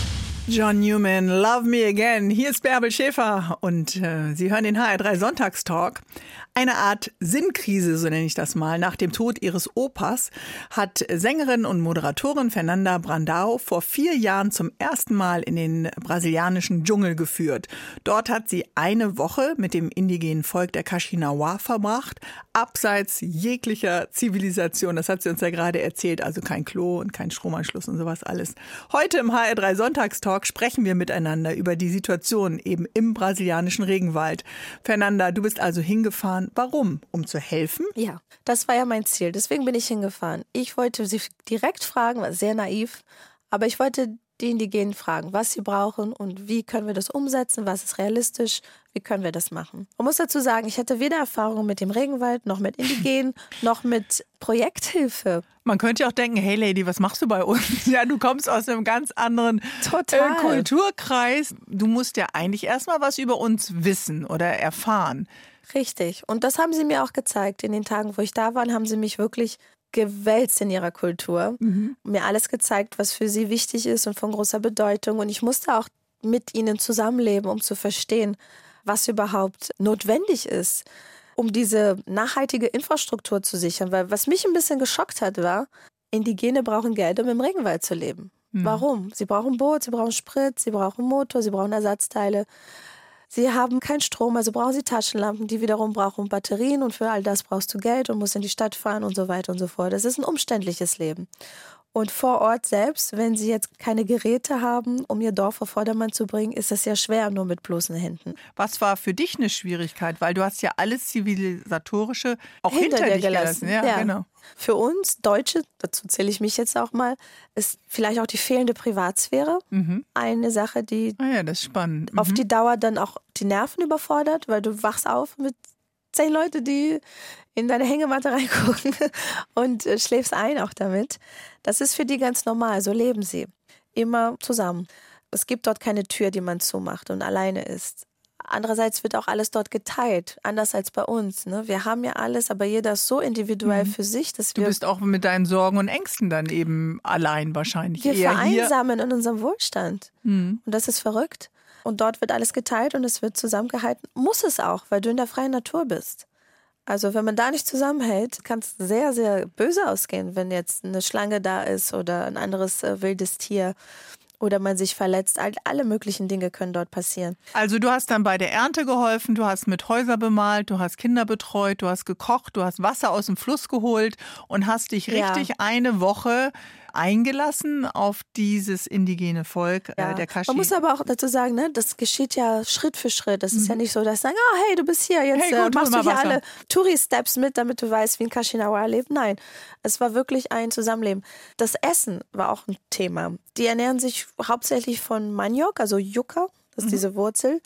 John Newman, Love Me Again. Hier ist Bärbel Schäfer und äh, Sie hören den H R drei Sonntagstalk. Eine Art Sinnkrise, so nenne ich das mal, nach dem Tod ihres Opas hat Sängerin und Moderatorin Fernanda Brandão vor vier Jahren zum ersten Mal in den brasilianischen Dschungel geführt. Dort hat sie eine Woche mit dem indigenen Volk der Kaxinawa verbracht, abseits jeglicher Zivilisation. Das hat sie uns ja gerade erzählt, also kein Klo und kein Stromanschluss und sowas alles. Heute im H R drei Sonntagstalk sprechen wir miteinander über die Situation eben im brasilianischen Regenwald. Fernanda, du bist also hingefahren. Warum? Um zu helfen? Ja, das war ja mein Ziel. Deswegen bin ich hingefahren. Ich wollte sie direkt fragen, war sehr naiv, aber ich wollte die Indigenen fragen, was sie brauchen und wie können wir das umsetzen, was ist realistisch, wie können wir das machen. Man muss dazu sagen, ich hatte weder Erfahrung mit dem Regenwald, noch mit Indigenen, noch mit Projekthilfe. Man könnte ja auch denken, hey Lady, was machst du bei uns? Ja, du kommst aus einem ganz anderen Total. Äh, Kulturkreis. Du musst ja eigentlich erstmal was über uns wissen oder erfahren. Richtig. Und das haben sie mir auch gezeigt. In den Tagen, wo ich da war, haben sie mich wirklich gewälzt in ihrer Kultur. Mhm. Mir alles gezeigt, was für sie wichtig ist und von großer Bedeutung. Und ich musste auch mit ihnen zusammenleben, um zu verstehen, was überhaupt notwendig ist, um diese nachhaltige Infrastruktur zu sichern. Weil was mich ein bisschen geschockt hat, war, Indigene brauchen Geld, um im Regenwald zu leben. Mhm. Warum? Sie brauchen Boot, sie brauchen Sprit, sie brauchen Motor, sie brauchen Ersatzteile. Sie haben keinen Strom, also brauchen sie Taschenlampen, die wiederum brauchen Batterien und für all das brauchst du Geld und musst in die Stadt fahren und so weiter und so fort. Das ist ein umständliches Leben. Und vor Ort selbst, wenn sie jetzt keine Geräte haben, um ihr Dorf auf Vordermann zu bringen, ist das ja schwer, nur mit bloßen Händen. Was war für dich eine Schwierigkeit? Weil du hast ja alles Zivilisatorische auch hinter, hinter dir dich gelassen. gelassen. Ja, ja. Genau. Für uns Deutsche, dazu zähle ich mich jetzt auch mal, ist vielleicht auch die fehlende Privatsphäre mhm. eine Sache, die ah ja, das ist spannend. Mhm. auf die Dauer dann auch die Nerven überfordert, weil du wachst auf mit zehn Leute, die in deine Hängematte reingucken und äh, schläfst ein auch damit. Das ist für die ganz normal, so leben sie. Immer zusammen. Es gibt dort keine Tür, die man zumacht und alleine ist. Andererseits wird auch alles dort geteilt, anders als bei uns. Ne? Wir haben ja alles, aber jeder ist so individuell mhm. für sich, dass wir... Du bist auch mit deinen Sorgen und Ängsten dann eben allein wahrscheinlich. Wir eher vereinsamen hier. in unserem Wohlstand. Mhm. Und das ist verrückt. Und dort wird alles geteilt und es wird zusammengehalten. Muss es auch, weil du in der freien Natur bist. Also wenn man da nicht zusammenhält, kann es sehr, sehr böse ausgehen, wenn jetzt eine Schlange da ist oder ein anderes äh, wildes Tier oder man sich verletzt. All, alle möglichen Dinge können dort passieren. Also du hast dann bei der Ernte geholfen, du hast mit Häuser bemalt, du hast Kinder betreut, du hast gekocht, du hast Wasser aus dem Fluss geholt und hast dich richtig ja. eine Woche eingelassen auf dieses indigene Volk ja. äh, der Kaxi. Man muss aber auch dazu sagen, ne, das geschieht ja Schritt für Schritt. Das mhm. ist ja nicht so, dass sie sagen, oh, hey, du bist hier, jetzt hey, gut, äh, machst du hier Wasser. alle Touri-Steps mit, damit du weißt, wie ein Kaxinawa lebt. Nein, es war wirklich ein Zusammenleben. Das Essen war auch ein Thema. Die ernähren sich hauptsächlich von Maniok, also Yucca, das ist mhm. diese Wurzel,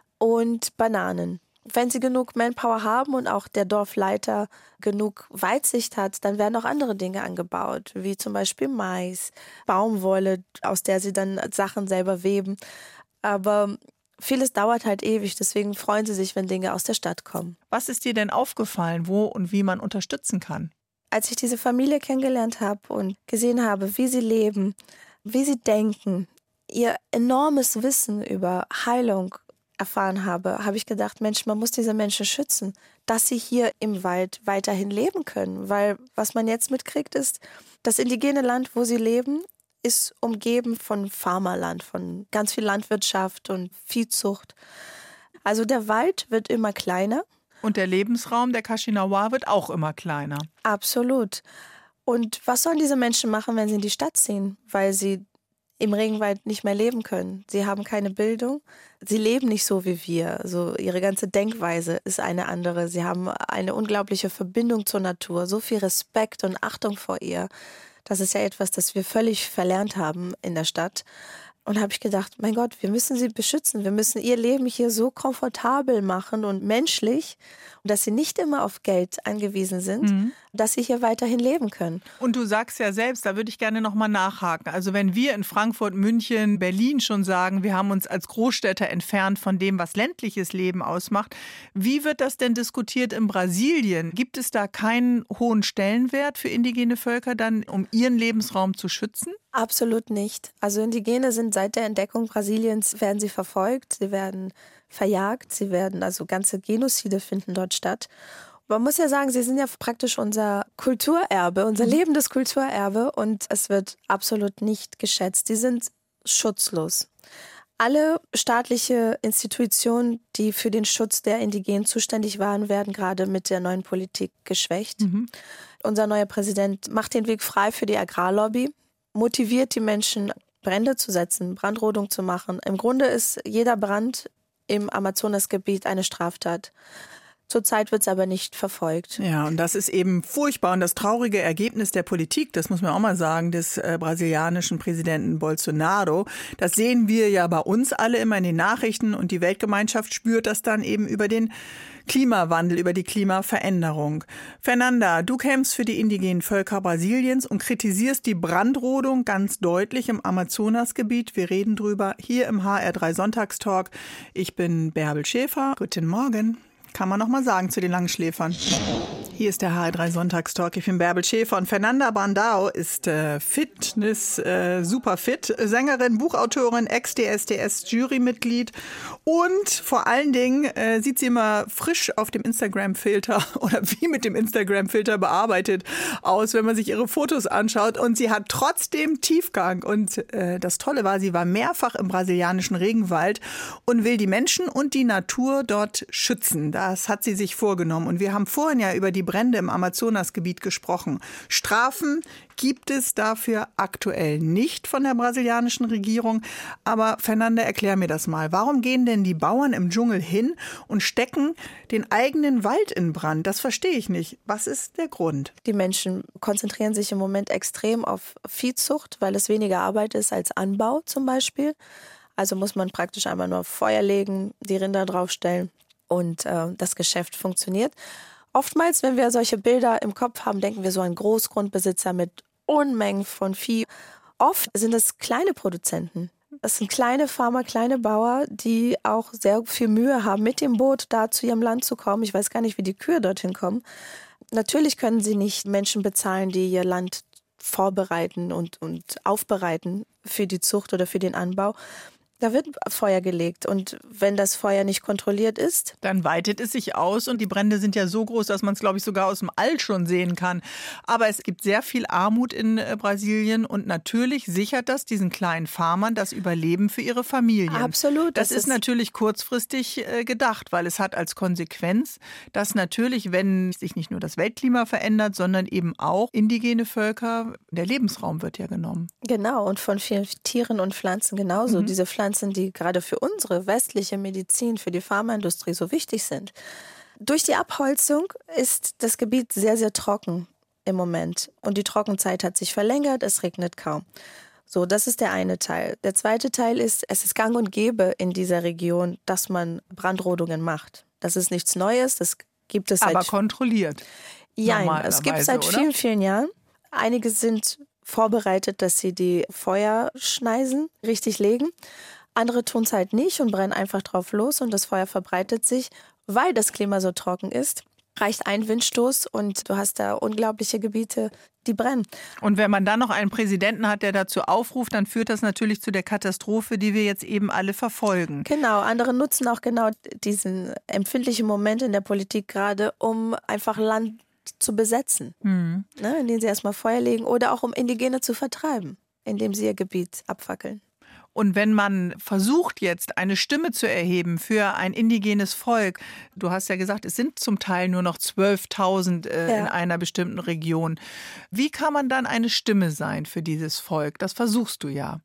und Bananen. Wenn sie genug Manpower haben und auch der Dorfleiter genug Weitsicht hat, dann werden auch andere Dinge angebaut, wie zum Beispiel Mais, Baumwolle, aus der sie dann Sachen selber weben. Aber vieles dauert halt ewig, deswegen freuen sie sich, wenn Dinge aus der Stadt kommen. Was ist dir denn aufgefallen, wo und wie man unterstützen kann? Als ich diese Familie kennengelernt habe und gesehen habe, wie sie leben, wie sie denken, ihr enormes Wissen über Heilung erfahren habe, habe ich gedacht, Mensch, man muss diese Menschen schützen, dass sie hier im Wald weiterhin leben können. Weil was man jetzt mitkriegt ist, das indigene Land, wo sie leben, ist umgeben von Farmerland, von ganz viel Landwirtschaft und Viehzucht. Also der Wald wird immer kleiner. Und der Lebensraum der Kaxinawa wird auch immer kleiner. Absolut. Und was sollen diese Menschen machen, wenn sie in die Stadt ziehen? Weil sie im Regenwald nicht mehr leben können. Sie haben keine Bildung. Sie leben nicht so wie wir. Also ihre ganze Denkweise ist eine andere. Sie haben eine unglaubliche Verbindung zur Natur, so viel Respekt und Achtung vor ihr. Das ist ja etwas, das wir völlig verlernt haben in der Stadt. Und habe ich gedacht, mein Gott, wir müssen sie beschützen. Wir müssen ihr Leben hier so komfortabel machen und menschlich, dass sie nicht immer auf Geld angewiesen sind, mhm. dass sie hier weiterhin leben können. Und du sagst ja selbst, da würde ich gerne nochmal nachhaken. Also wenn wir in Frankfurt, München, Berlin schon sagen, wir haben uns als Großstädter entfernt von dem, was ländliches Leben ausmacht, wie wird das denn diskutiert in Brasilien? Gibt es da keinen hohen Stellenwert für indigene Völker dann, um ihren Lebensraum zu schützen? Absolut nicht. Also Indigene sind seit der Entdeckung Brasiliens, werden sie verfolgt, sie werden verjagt, sie werden, also ganze Genozide finden dort statt. Man muss ja sagen, sie sind ja praktisch unser Kulturerbe, unser lebendes Kulturerbe und es wird absolut nicht geschätzt. Sie sind schutzlos. Alle staatliche Institutionen, die für den Schutz der Indigenen zuständig waren, werden gerade mit der neuen Politik geschwächt. Mhm. Unser neuer Präsident macht den Weg frei für die Agrarlobby, motiviert die Menschen, Brände zu setzen, Brandrodung zu machen. Im Grunde ist jeder Brand im Amazonasgebiet eine Straftat. Zurzeit wird es aber nicht verfolgt. Ja, und das ist eben furchtbar. Und das traurige Ergebnis der Politik, das muss man auch mal sagen, des äh, brasilianischen Präsidenten Bolsonaro, das sehen wir ja bei uns alle immer in den Nachrichten. Und die Weltgemeinschaft spürt das dann eben über den Klimawandel, über die Klimaveränderung. Fernanda, du kämpfst für die indigenen Völker Brasiliens und kritisierst die Brandrodung ganz deutlich im Amazonasgebiet. Wir reden drüber hier im H R drei Sonntagstalk. Ich bin Bärbel Schäfer. Guten Morgen. Kann man noch mal sagen zu den Langschläfern. Hier ist der H R drei Sonntagstalk. Ich bin Bärbel Schäfer und Fernanda Brandão ist äh, Fitness, äh, super fit, Sängerin, Buchautorin, Ex-D S D S-Jurymitglied und vor allen Dingen äh, sieht sie immer frisch auf dem Instagram-Filter oder wie mit dem Instagram-Filter bearbeitet aus, wenn man sich ihre Fotos anschaut. Und sie hat trotzdem Tiefgang. Und äh, das Tolle war, sie war mehrfach im brasilianischen Regenwald und will die Menschen und die Natur dort schützen. Das hat sie sich vorgenommen. Und wir haben vorhin ja über die Brände im Amazonasgebiet gesprochen. Strafen gibt es dafür aktuell nicht von der brasilianischen Regierung. Aber Fernanda, erklär mir das mal. Warum gehen denn die Bauern im Dschungel hin und stecken den eigenen Wald in Brand? Das verstehe ich nicht. Was ist der Grund? Die Menschen konzentrieren sich im Moment extrem auf Viehzucht, weil es weniger Arbeit ist als Anbau zum Beispiel. Also muss man praktisch einmal nur Feuer legen, die Rinder draufstellen und äh, das Geschäft funktioniert. Oftmals, wenn wir solche Bilder im Kopf haben, denken wir so an Großgrundbesitzer mit Unmengen von Vieh. Oft sind es kleine Produzenten. Das sind kleine Farmer, kleine Bauer, die auch sehr viel Mühe haben, mit dem Boot da zu ihrem Land zu kommen. Ich weiß gar nicht, wie die Kühe dorthin kommen. Natürlich können sie nicht Menschen bezahlen, die ihr Land vorbereiten und, und aufbereiten für die Zucht oder für den Anbau. Da wird Feuer gelegt und wenn das Feuer nicht kontrolliert ist, dann weitet es sich aus und die Brände sind ja so groß, dass man es, glaube ich, sogar aus dem All schon sehen kann. Aber es gibt sehr viel Armut in Brasilien und natürlich sichert das diesen kleinen Farmern das Überleben für ihre Familien. Absolut. Das, das ist, ist natürlich kurzfristig gedacht, weil es hat als Konsequenz, dass natürlich, wenn sich nicht nur das Weltklima verändert, sondern eben auch indigene Völker, der Lebensraum wird ja genommen. Genau, und von vielen Tieren und Pflanzen genauso. Mhm. Diese Pflanzen, die gerade für unsere westliche Medizin, für die Pharmaindustrie so wichtig sind. Durch die Abholzung ist das Gebiet sehr, sehr trocken im Moment. Und die Trockenzeit hat sich verlängert, es regnet kaum. So, das ist der eine Teil. Der zweite Teil ist, es ist gang und gäbe in dieser Region, dass man Brandrodungen macht. Das ist nichts Neues, das gibt es seit... Aber kontrolliert. Ja, es gibt es seit oder? vielen, vielen Jahren. Einige sind vorbereitet, dass sie die Feuerschneisen richtig legen. Andere tun es halt nicht und brennen einfach drauf los und das Feuer verbreitet sich. Weil das Klima so trocken ist, reicht ein Windstoß und du hast da unglaubliche Gebiete, die brennen. Und wenn man dann noch einen Präsidenten hat, der dazu aufruft, dann führt das natürlich zu der Katastrophe, die wir jetzt eben alle verfolgen. Genau, andere nutzen auch genau diesen empfindlichen Moment in der Politik gerade, um einfach Land zu besetzen, mhm. ne, indem sie erstmal Feuer legen oder auch um Indigene zu vertreiben, indem sie ihr Gebiet abfackeln. Und wenn man versucht jetzt eine Stimme zu erheben für ein indigenes Volk, du hast ja gesagt, es sind zum Teil nur noch zwölftausend äh, ja. in einer bestimmten Region. Wie kann man dann eine Stimme sein für dieses Volk? Das versuchst du ja.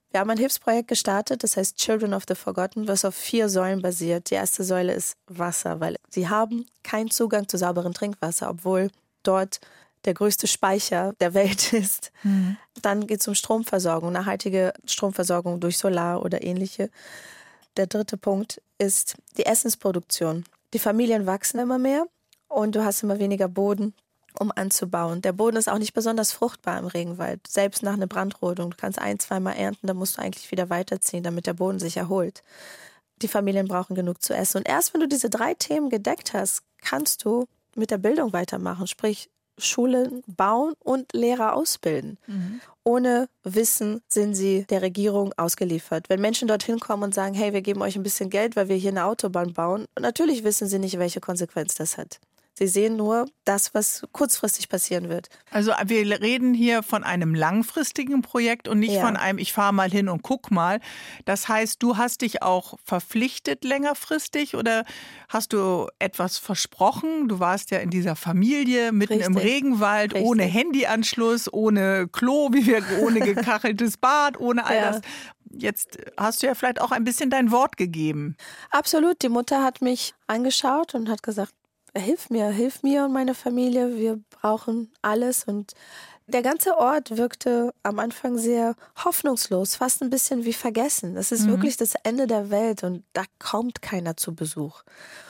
Wir haben ein Hilfsprojekt gestartet, das heißt Children of the Forgotten, was auf vier Säulen basiert. Die erste Säule ist Wasser, weil sie haben keinen Zugang zu sauberem Trinkwasser, obwohl dort der größte Speicher der Welt ist. Mhm. Dann geht es um Stromversorgung, nachhaltige Stromversorgung durch Solar oder ähnliche. Der dritte Punkt ist die Essensproduktion. Die Familien wachsen immer mehr und du hast immer weniger Boden, um anzubauen. Der Boden ist auch nicht besonders fruchtbar im Regenwald. Selbst nach einer Brandrodung. Du kannst ein-, zweimal ernten, dann musst du eigentlich wieder weiterziehen, damit der Boden sich erholt. Die Familien brauchen genug zu essen. Und erst wenn du diese drei Themen gedeckt hast, kannst du mit der Bildung weitermachen. Sprich, Schulen bauen und Lehrer ausbilden. Mhm. Ohne Wissen sind sie der Regierung ausgeliefert. Wenn Menschen dorthin kommen und sagen, hey, wir geben euch ein bisschen Geld, weil wir hier eine Autobahn bauen, natürlich wissen sie nicht, welche Konsequenz das hat. Sie sehen nur das, was kurzfristig passieren wird. Also wir reden hier von einem langfristigen Projekt und nicht ja. von einem, ich fahre mal hin und guck mal. Das heißt, du hast dich auch verpflichtet längerfristig oder hast du etwas versprochen? Du warst ja in dieser Familie mitten Richtig. im Regenwald, Richtig. ohne Handyanschluss, ohne Klo, wie wir, ohne gekacheltes Bad, ohne all ja. das. Jetzt hast du ja vielleicht auch ein bisschen dein Wort gegeben. Absolut. Die Mutter hat mich angeschaut und hat gesagt, Hilf mir, hilf mir und meine Familie, wir brauchen alles. Und der ganze Ort wirkte am Anfang sehr hoffnungslos, fast ein bisschen wie vergessen. Es ist mhm. wirklich das Ende der Welt und da kommt keiner zu Besuch.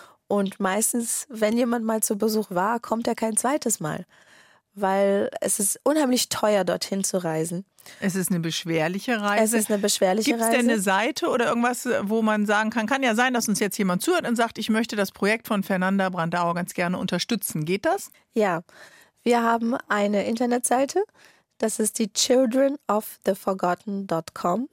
Und meistens, wenn jemand mal zu Besuch war, kommt er kein zweites Mal. Weil es ist unheimlich teuer, dorthin zu reisen. Es ist eine beschwerliche Reise. Es ist eine beschwerliche Gibt's Reise. Gibt es denn eine Seite oder irgendwas, wo man sagen kann, kann ja sein, dass uns jetzt jemand zuhört und sagt, ich möchte das Projekt von Fernanda Brandao ganz gerne unterstützen. Geht das? Ja, wir haben eine Internetseite, das ist die children of the forgotten dot com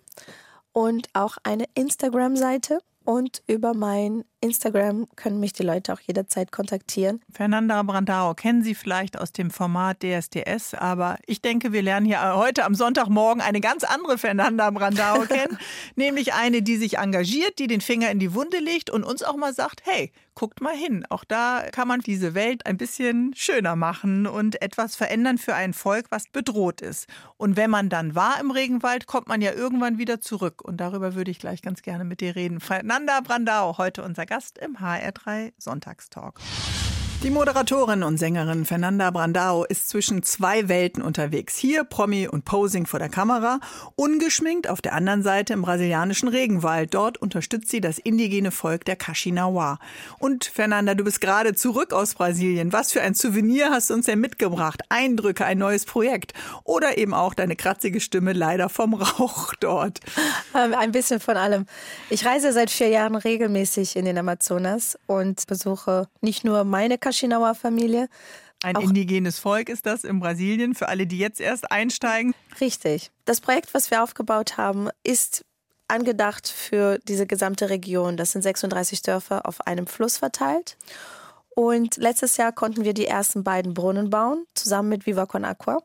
und auch eine Instagram-Seite. Und über mein Instagram können mich die Leute auch jederzeit kontaktieren. Fernanda Brandao kennen Sie vielleicht aus dem Format D S D S, aber ich denke, wir lernen hier heute am Sonntagmorgen eine ganz andere Fernanda Brandao kennen, nämlich eine, die sich engagiert, die den Finger in die Wunde legt und uns auch mal sagt, hey, guckt mal hin, auch da kann man diese Welt ein bisschen schöner machen und etwas verändern für ein Volk, was bedroht ist. Und wenn man dann war im Regenwald, kommt man ja irgendwann wieder zurück und darüber würde ich gleich ganz gerne mit dir reden. Fernanda Brandao, heute unser Gast im H R drei Sonntagstalk. Die Moderatorin und Sängerin Fernanda Brandao ist zwischen zwei Welten unterwegs. Hier Promi und Posing vor der Kamera, ungeschminkt auf der anderen Seite im brasilianischen Regenwald. Dort unterstützt sie das indigene Volk der Kaxinawa. Und Fernanda, du bist gerade zurück aus Brasilien. Was für ein Souvenir hast du uns denn mitgebracht? Eindrücke, ein neues Projekt oder eben auch deine kratzige Stimme leider vom Rauch dort? Ein bisschen von allem. Ich reise seit vier Jahren regelmäßig in den Amazonas und besuche nicht nur meine Kaxinawa-Familie. Ein indigenes Volk ist das in Brasilien, für alle, die jetzt erst einsteigen. Richtig. Das Projekt, was wir aufgebaut haben, ist angedacht für diese gesamte Region. Das sind sechsunddreißig Dörfer auf einem Fluss verteilt. Und letztes Jahr konnten wir die ersten beiden Brunnen bauen, zusammen mit Viva Con Aqua.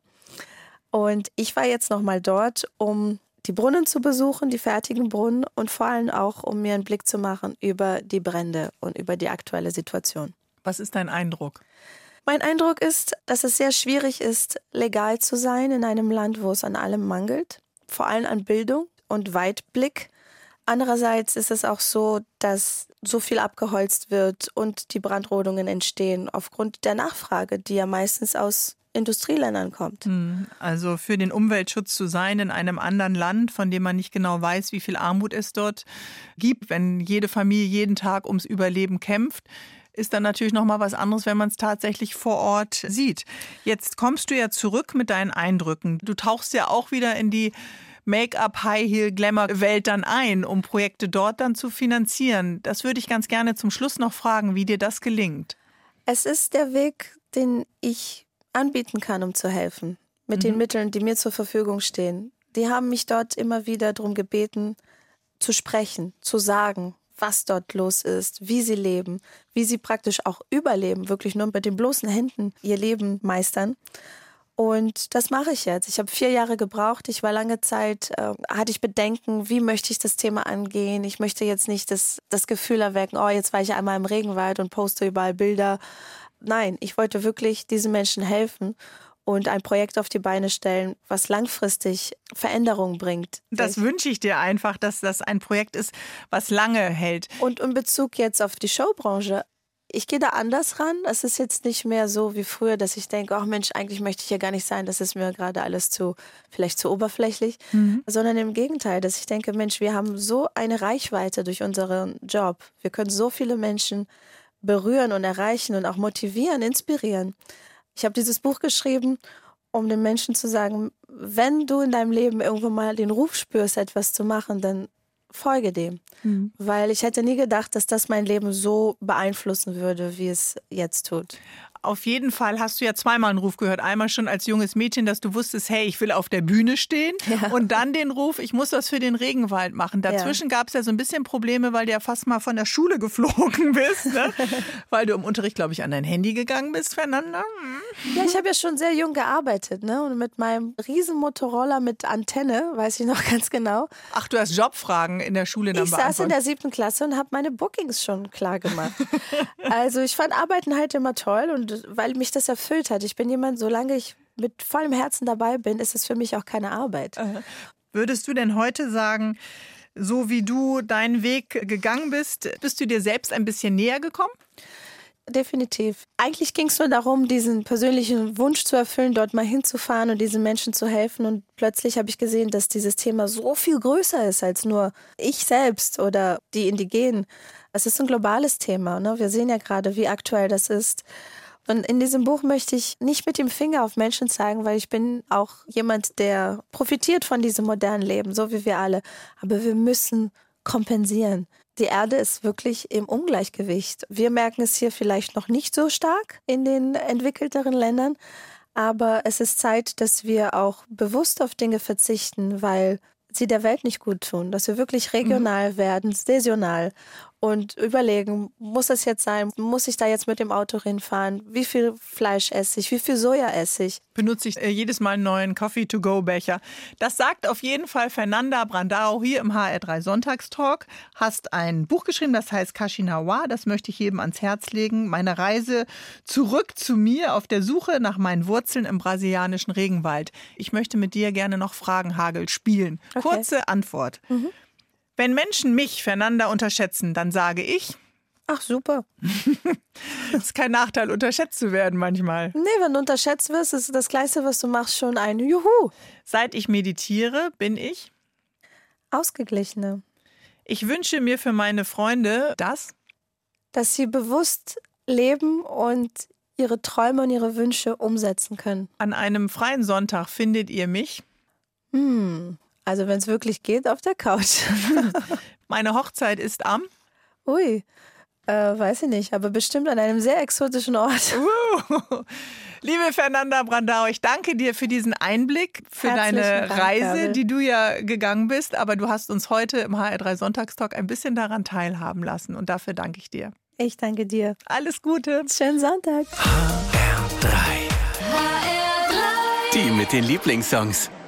Und ich war jetzt nochmal dort, um die Brunnen zu besuchen, die fertigen Brunnen und vor allem auch, um mir einen Blick zu machen über die Brände und über die aktuelle Situation. Was ist dein Eindruck? Mein Eindruck ist, dass es sehr schwierig ist, legal zu sein in einem Land, wo es an allem mangelt. Vor allem an Bildung und Weitblick. Andererseits ist es auch so, dass so viel abgeholzt wird und die Brandrodungen entstehen aufgrund der Nachfrage, die ja meistens aus Industrieländern kommt. Also für den Umweltschutz zu sein in einem anderen Land, von dem man nicht genau weiß, wie viel Armut es dort gibt, wenn jede Familie jeden Tag ums Überleben kämpft, ist dann natürlich noch mal was anderes, wenn man es tatsächlich vor Ort sieht. Jetzt kommst du ja zurück mit deinen Eindrücken. Du tauchst ja auch wieder in die Make-up, High-Heel, Glamour-Welt dann ein, um Projekte dort dann zu finanzieren. Das würde ich ganz gerne zum Schluss noch fragen, wie dir das gelingt. Es ist der Weg, den ich anbieten kann, um zu helfen. Mit mhm. den Mitteln, die mir zur Verfügung stehen. Die haben mich dort immer wieder darum gebeten, zu sprechen, zu sagen, was dort los ist, wie sie leben, wie sie praktisch auch überleben, wirklich nur mit den bloßen Händen ihr Leben meistern. Und das mache ich jetzt. Ich habe vier Jahre gebraucht. Ich war lange Zeit, äh, hatte ich Bedenken, wie möchte ich das Thema angehen. Ich möchte jetzt nicht das, das Gefühl erwecken, oh, jetzt war ich einmal im Regenwald und poste überall Bilder. Nein, ich wollte wirklich diesen Menschen helfen. und ein Projekt auf die Beine stellen, was langfristig Veränderungen bringt. Das wünsche ich dir einfach, dass das ein Projekt ist, was lange hält. Und in Bezug jetzt auf die Showbranche, ich gehe da anders ran. Es ist jetzt nicht mehr so wie früher, dass ich denke, ach Mensch, eigentlich möchte ich hier gar nicht sein, das ist mir gerade alles zu, vielleicht zu oberflächlich, mhm. sondern im Gegenteil, dass ich denke, Mensch, wir haben so eine Reichweite durch unseren Job. Wir können so viele Menschen berühren und erreichen und auch motivieren, inspirieren. Ich habe dieses Buch geschrieben, um den Menschen zu sagen, wenn du in deinem Leben irgendwo mal den Ruf spürst, etwas zu machen, dann folge dem. Mhm. Weil ich hätte nie gedacht, dass das mein Leben so beeinflussen würde, wie es jetzt tut. Auf jeden Fall hast du ja zweimal einen Ruf gehört. Einmal schon als junges Mädchen, dass du wusstest, hey, ich will auf der Bühne stehen. Ja. Und dann den Ruf, ich muss was für den Regenwald machen. Dazwischen ja. gab es ja so ein bisschen Probleme, weil du ja fast mal von der Schule geflogen bist. Ne? Weil du im Unterricht, glaube ich, an dein Handy gegangen bist, Fernanda. Ja, ich habe ja schon sehr jung gearbeitet. Ne? Und mit meinem riesen Motorroller mit Antenne, weiß ich noch ganz genau. Ach, du hast Jobfragen in der Schule dann Ich saß in der siebten Klasse und habe meine Bookings schon klar gemacht. Also ich fand Arbeiten halt immer toll und weil mich das erfüllt hat. Ich bin jemand, solange ich mit vollem Herzen dabei bin, ist es für mich auch keine Arbeit. Würdest du denn heute sagen, so wie du deinen Weg gegangen bist, bist du dir selbst ein bisschen näher gekommen? Definitiv. Eigentlich ging es nur darum, diesen persönlichen Wunsch zu erfüllen, dort mal hinzufahren und diesen Menschen zu helfen. Und plötzlich habe ich gesehen, dass dieses Thema so viel größer ist als nur ich selbst oder die Indigenen. Es ist ein globales Thema. Ne? Wir sehen ja gerade, wie aktuell das ist. Und in diesem Buch möchte ich nicht mit dem Finger auf Menschen zeigen, weil ich bin auch jemand, der profitiert von diesem modernen Leben, so wie wir alle. Aber wir müssen kompensieren. Die Erde ist wirklich im Ungleichgewicht. Wir merken es hier vielleicht noch nicht so stark in den entwickelteren Ländern, aber es ist Zeit, dass wir auch bewusst auf Dinge verzichten, weil sie der Welt nicht gut tun, dass wir wirklich regional mhm. werden, saisonal und überlegen, muss es jetzt sein, muss ich da jetzt mit dem Auto hinfahren, wie viel Fleisch esse ich, wie viel Soja esse ich. Benutze ich äh, jedes Mal einen neuen Coffee-to-go-Becher. Das sagt auf jeden Fall Fernanda Brandao hier im H R drei Sonntagstalk. Hast ein Buch geschrieben, das heißt Kaxinawa, das möchte ich jedem ans Herz legen. Meine Reise zurück zu mir auf der Suche nach meinen Wurzeln im brasilianischen Regenwald. Ich möchte mit dir gerne noch Fragenhagel spielen. Okay. Kurze Antwort. Mhm. Wenn Menschen mich, Fernanda, unterschätzen, dann sage ich... Ach, super. Es ist kein Nachteil, unterschätzt zu werden manchmal. Nee, wenn du unterschätzt wirst, ist das Kleinste, was du machst, schon ein Juhu. Seit ich meditiere, bin ich... Ausgeglichene. Ich wünsche mir für meine Freunde das... Dass sie bewusst leben und ihre Träume und ihre Wünsche umsetzen können. An einem freien Sonntag findet ihr mich... Hm... Also wenn es wirklich geht, auf der Couch. Meine Hochzeit ist am? Ui, äh, weiß ich nicht, aber bestimmt an einem sehr exotischen Ort. Uh, liebe Fernanda Brandao, ich danke dir für diesen Einblick, für Herzlichen deine Dank, Reise, Bärbel. Die du ja gegangen bist. Aber du hast uns heute im H R drei Sonntagstalk ein bisschen daran teilhaben lassen und dafür danke ich dir. Ich danke dir. Alles Gute. Schönen Sonntag. H R drei. H R drei. Die mit den Lieblingssongs.